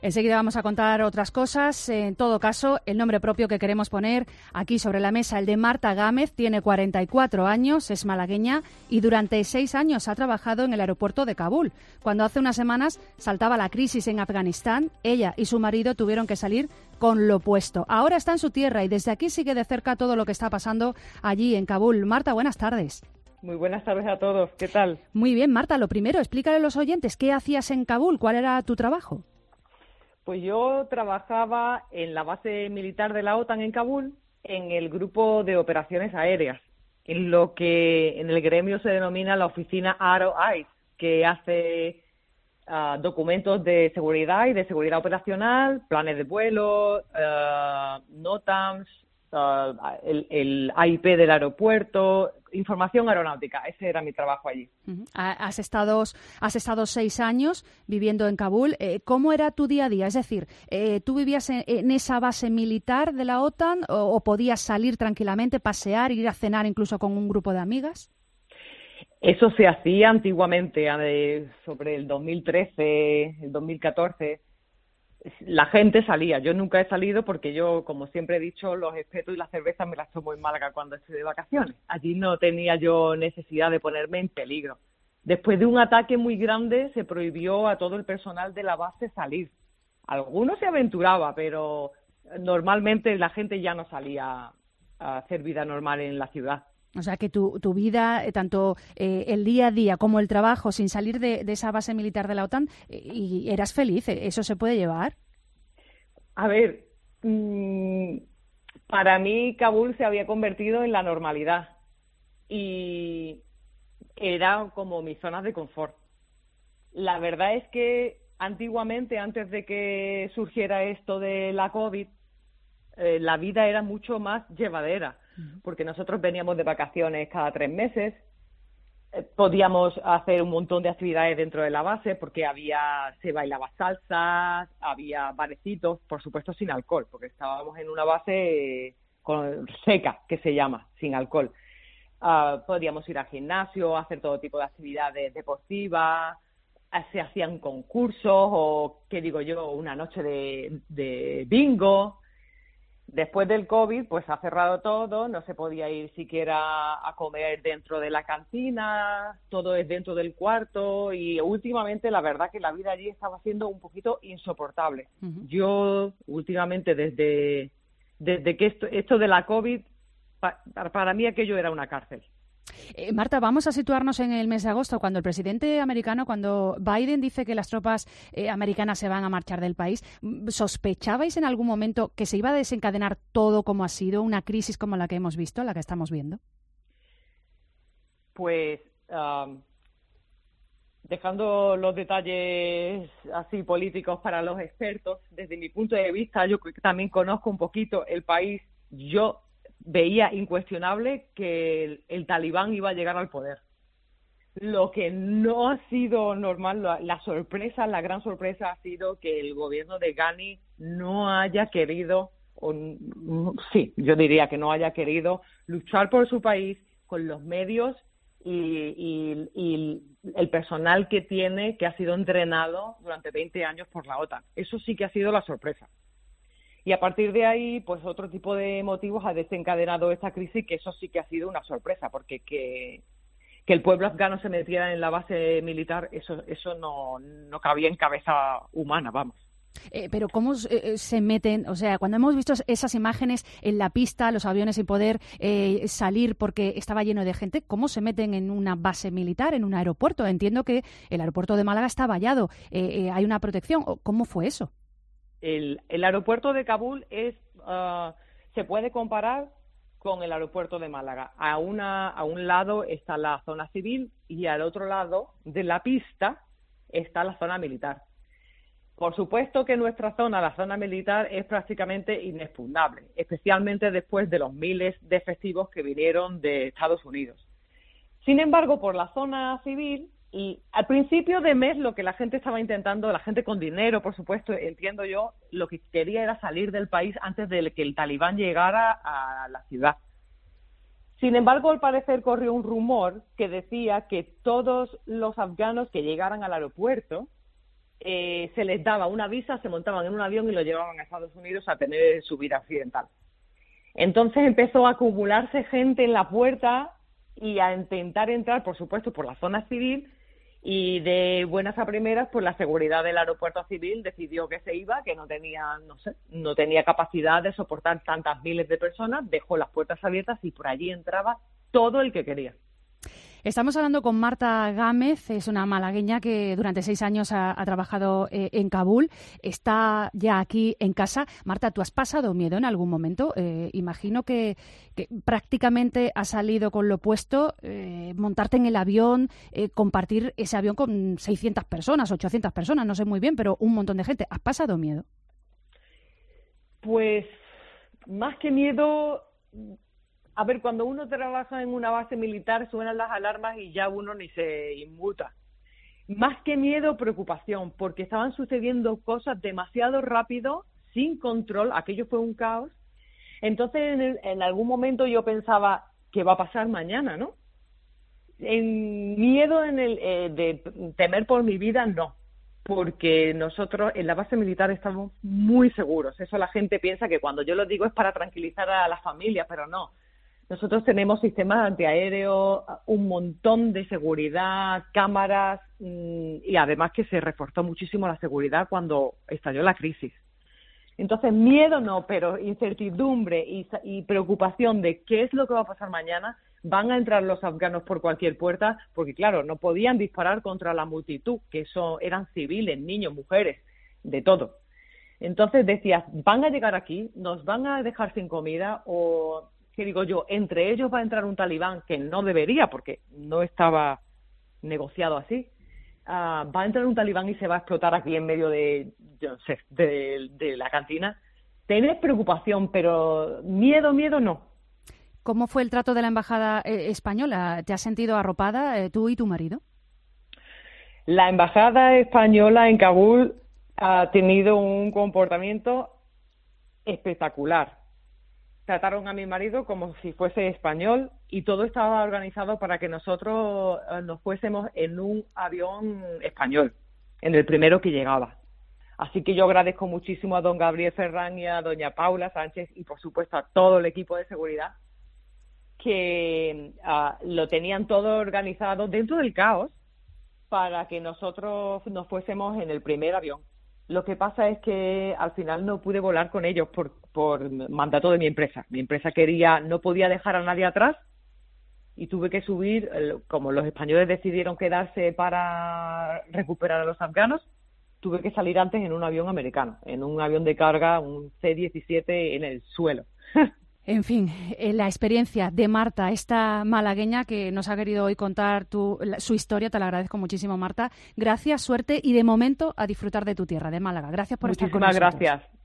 Enseguida vamos a contar otras cosas. En todo caso, el nombre propio que queremos poner aquí sobre la mesa, el de Marta Gámez, tiene 44 años, es malagueña y durante 6 años ha trabajado en el aeropuerto de Kabul. Cuando hace unas semanas saltaba la crisis en Afganistán, ella y su marido tuvieron que salir con lo puesto. Ahora está en su tierra y desde aquí sigue de cerca todo lo que está pasando allí en Kabul. Marta, buenas tardes. Muy buenas tardes a todos. ¿Qué tal? Muy bien, Marta. Lo primero, explícale a los oyentes qué hacías en Kabul, cuál era tu trabajo. Pues yo trabajaba en la base militar de la OTAN en Kabul, en el grupo de operaciones aéreas, en lo que en el gremio se denomina la oficina ARO-EYES, que hace documentos de seguridad y de seguridad operacional, planes de vuelo, NOTAMs, el AIP del aeropuerto, información aeronáutica. Ese era mi trabajo allí. Has estado 6 años viviendo en Kabul. ¿Cómo era tu día a día? Es decir, ¿tú vivías en esa base militar de la OTAN o podías salir tranquilamente, pasear, ir a cenar incluso con un grupo de amigas? Eso se hacía antiguamente, sobre el 2013, el 2014. La gente salía. Yo nunca he salido porque yo, como siempre he dicho, los espetos y las cervezas me las tomo en Málaga cuando estoy de vacaciones. Allí no tenía yo necesidad de ponerme en peligro. Después de un ataque muy grande se prohibió a todo el personal de la base salir. Algunos se aventuraba, pero normalmente la gente ya no salía a hacer vida normal en la ciudad. O sea que tu vida, tanto el día a día como el trabajo, sin salir de esa base militar de la OTAN, y eras feliz, ¿eso se puede llevar? A ver, para mí Kabul se había convertido en la normalidad y era como mis zonas de confort. La verdad es que antiguamente, antes de que surgiera esto de la COVID, la vida era mucho más llevadera, porque nosotros veníamos de vacaciones cada 3 meses, podíamos hacer un montón de actividades dentro de la base, porque se bailaba salsa, había barecitos, por supuesto sin alcohol, porque estábamos en una base seca, que se llama, sin alcohol. Podíamos ir al gimnasio, hacer todo tipo de actividades deportivas, se hacían concursos o, ¿qué digo yo?, una noche de bingo. Después del COVID, pues ha cerrado todo, no se podía ir siquiera a comer dentro de la cantina, todo es dentro del cuarto y últimamente la verdad que la vida allí estaba siendo un poquito insoportable. Yo últimamente desde que esto de la COVID, para mí aquello era una cárcel. Marta, vamos a situarnos en el mes de agosto, cuando el presidente americano, cuando Biden dice que las tropas americanas se van a marchar del país. ¿Sospechabais en algún momento que se iba a desencadenar todo como ha sido, una crisis como la que hemos visto, la que estamos viendo? Pues, dejando los detalles así políticos para los expertos, desde mi punto de vista, yo también conozco un poquito el país, yo veía incuestionable que el talibán iba a llegar al poder. Lo que no ha sido normal, la gran sorpresa ha sido que el gobierno de Ghani no haya querido, yo diría que no haya querido luchar por su país con los medios y el personal que tiene, que ha sido entrenado durante 20 años por la OTAN. Eso sí que ha sido la sorpresa. Y a partir de ahí, pues otro tipo de motivos ha desencadenado esta crisis, que eso sí que ha sido una sorpresa, porque que el pueblo afgano se metiera en la base militar, eso no cabía en cabeza humana, vamos. Pero ¿cómo se meten? O sea, cuando hemos visto esas imágenes en la pista, los aviones sin poder salir porque estaba lleno de gente, ¿cómo se meten en una base militar, en un aeropuerto? Entiendo que el aeropuerto de Málaga está vallado, hay una protección. ¿Cómo fue eso? El aeropuerto de Kabul se puede comparar con el aeropuerto de Málaga. A un lado está la zona civil y al otro lado de la pista está la zona militar. Por supuesto que nuestra zona, la zona militar, es prácticamente inexpugnable, especialmente después de los miles de efectivos que vinieron de Estados Unidos. Sin embargo, por la zona civil, y al principio de mes lo que la gente estaba intentando, la gente con dinero, por supuesto, entiendo yo, lo que quería era salir del país antes de que el talibán llegara a la ciudad. Sin embargo, al parecer corrió un rumor que decía que todos los afganos que llegaran al aeropuerto se les daba una visa, se montaban en un avión y lo llevaban a Estados Unidos a tener su vida occidental. Entonces empezó a acumularse gente en la puerta y a intentar entrar, por supuesto, por la zona civil, y de buenas a primeras, pues la seguridad del aeropuerto civil decidió que se iba, que no tenía capacidad de soportar tantas miles de personas, dejó las puertas abiertas y por allí entraba todo el que quería. Estamos hablando con Marta Gámez, es una malagueña que durante 6 años ha trabajado en Kabul, está ya aquí en casa. Marta, ¿tú has pasado miedo en algún momento? Imagino que prácticamente has salido con lo puesto, montarte en el avión, compartir ese avión con 600 personas, 800 personas, no sé muy bien, pero un montón de gente. ¿Has pasado miedo? Pues más que miedo... A ver, cuando uno trabaja en una base militar suenan las alarmas y ya uno ni se inmuta. Más que miedo, preocupación, porque estaban sucediendo cosas demasiado rápido, sin control, aquello fue un caos. Entonces, en algún momento yo pensaba, ¿qué va a pasar mañana, no? En miedo de temer por mi vida, no, porque nosotros en la base militar estamos muy seguros. Eso la gente piensa que cuando yo lo digo es para tranquilizar a las familias, pero no. Nosotros tenemos sistemas antiaéreos, un montón de seguridad, cámaras y además que se reforzó muchísimo la seguridad cuando estalló la crisis. Entonces, miedo no, pero incertidumbre y preocupación de qué es lo que va a pasar mañana. Van a entrar los afganos por cualquier puerta porque, claro, no podían disparar contra la multitud, que eran civiles, niños, mujeres, de todo. Entonces decías, van a llegar aquí, nos van a dejar sin comida o... ¿Qué digo yo? Entre ellos va a entrar un talibán que no debería, porque no estaba negociado así. Va a entrar un talibán y se va a explotar aquí en medio de la cantina. Tenés preocupación, pero miedo no. ¿Cómo fue el trato de la embajada española? ¿Te has sentido arropada tú y tu marido? La embajada española en Kabul ha tenido un comportamiento espectacular. Trataron a mi marido como si fuese español y todo estaba organizado para que nosotros nos fuésemos en un avión español, en el primero que llegaba. Así que yo agradezco muchísimo a don Gabriel Ferrán y a doña Paula Sánchez y por supuesto a todo el equipo de seguridad que lo tenían todo organizado dentro del caos para que nosotros nos fuésemos en el primer avión. Lo que pasa es que al final no pude volar con ellos por mandato de mi empresa. Mi empresa no podía dejar a nadie atrás y tuve que subir, como los españoles decidieron quedarse para recuperar a los afganos, tuve que salir antes en un avión americano, en un avión de carga, un C-17 en el suelo. En fin, la experiencia de Marta, esta malagueña que nos ha querido hoy contar su historia, te la agradezco muchísimo, Marta. Gracias, suerte y de momento a disfrutar de tu tierra, de Málaga. Gracias por estar con nosotros. Muchísimas gracias.